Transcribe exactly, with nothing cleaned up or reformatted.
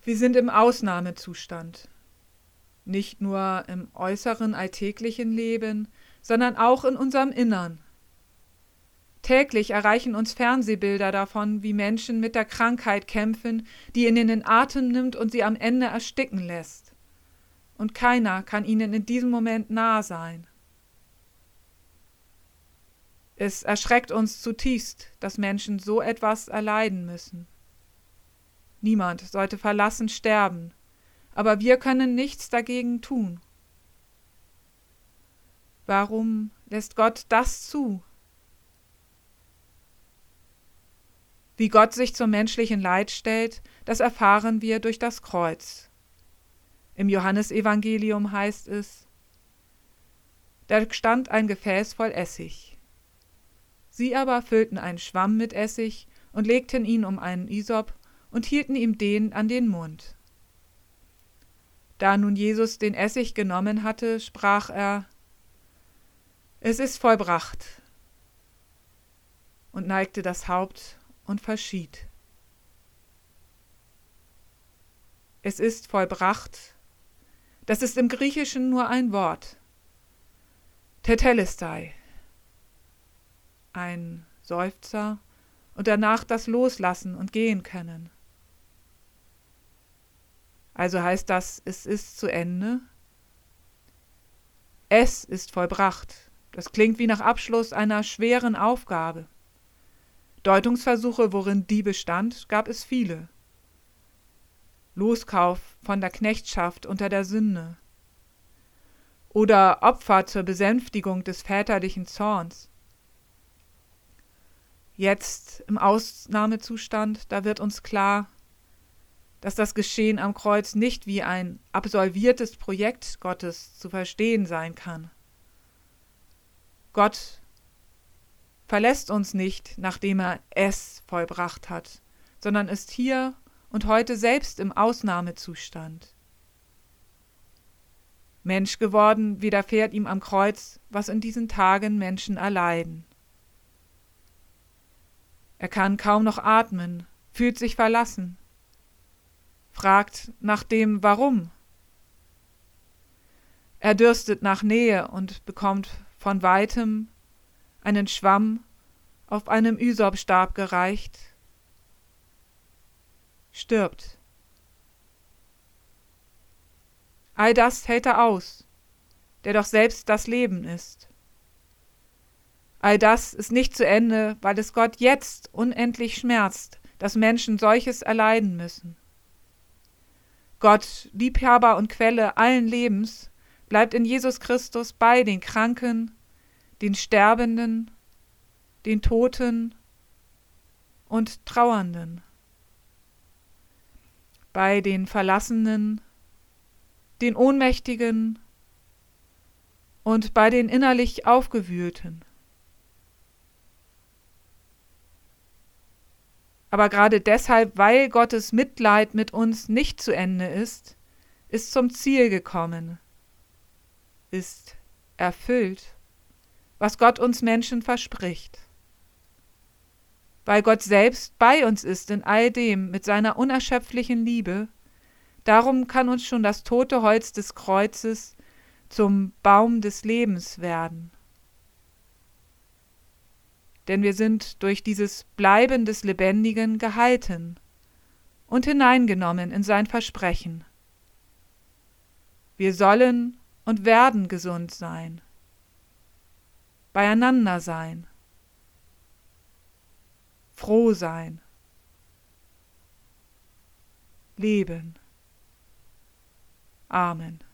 Wir sind im Ausnahmezustand. Nicht nur im äußeren alltäglichen Leben, sondern auch in unserem Innern. Täglich erreichen uns Fernsehbilder davon, wie Menschen mit der Krankheit kämpfen, die ihnen den Atem nimmt und sie am Ende ersticken lässt. Und keiner kann ihnen in diesem Moment nahe sein. Es erschreckt uns zutiefst, dass Menschen so etwas erleiden müssen. Niemand sollte verlassen sterben, aber wir können nichts dagegen tun. Warum lässt Gott das zu? Wie Gott sich zum menschlichen Leid stellt, das erfahren wir durch das Kreuz. Im Johannesevangelium heißt es: Da stand ein Gefäß voll Essig. Sie aber füllten einen Schwamm mit Essig und legten ihn um einen Isop und hielten ihm den an den Mund. Da nun Jesus den Essig genommen hatte, sprach er: Es ist vollbracht, und neigte das Haupt und verschied. Es ist vollbracht, das ist im Griechischen nur ein Wort. Tetelestai. Ein Seufzer und danach das Loslassen und gehen können. Also heißt das, es ist zu Ende? Es ist vollbracht. Das klingt wie nach Abschluss einer schweren Aufgabe. Deutungsversuche, worin die bestand, gab es viele. Loskauf von der Knechtschaft unter der Sünde. Oder Opfer zur Besänftigung des väterlichen Zorns. Jetzt im Ausnahmezustand, da wird uns klar, dass das Geschehen am Kreuz nicht wie ein absolviertes Projekt Gottes zu verstehen sein kann. Gott verlässt uns nicht, nachdem er es vollbracht hat, sondern ist hier und heute selbst im Ausnahmezustand. Mensch geworden widerfährt ihm am Kreuz, was in diesen Tagen Menschen erleiden. Er kann kaum noch atmen, fühlt sich verlassen, fragt nach dem Warum. Er dürstet nach Nähe und bekommt von weitem einen Schwamm auf einem Ysopstab gereicht, stirbt. All das hält er aus, der doch selbst das Leben ist. All das ist nicht zu Ende, weil es Gott jetzt unendlich schmerzt, dass Menschen solches erleiden müssen. Gott, Liebhaber und Quelle allen Lebens, bleibt in Jesus Christus bei den Kranken, den Sterbenden, den Toten und Trauernden, bei den Verlassenen, den Ohnmächtigen und bei den innerlich Aufgewühlten. Aber gerade deshalb, weil Gottes Mitleid mit uns nicht zu Ende ist, ist zum Ziel gekommen, ist erfüllt, was Gott uns Menschen verspricht. Weil Gott selbst bei uns ist in all dem mit seiner unerschöpflichen Liebe, darum kann uns schon das tote Holz des Kreuzes zum Baum des Lebens werden. Denn wir sind durch dieses Bleiben des Lebendigen gehalten und hineingenommen in sein Versprechen. Wir sollen und werden gesund sein, beieinander sein, froh sein, leben. Amen.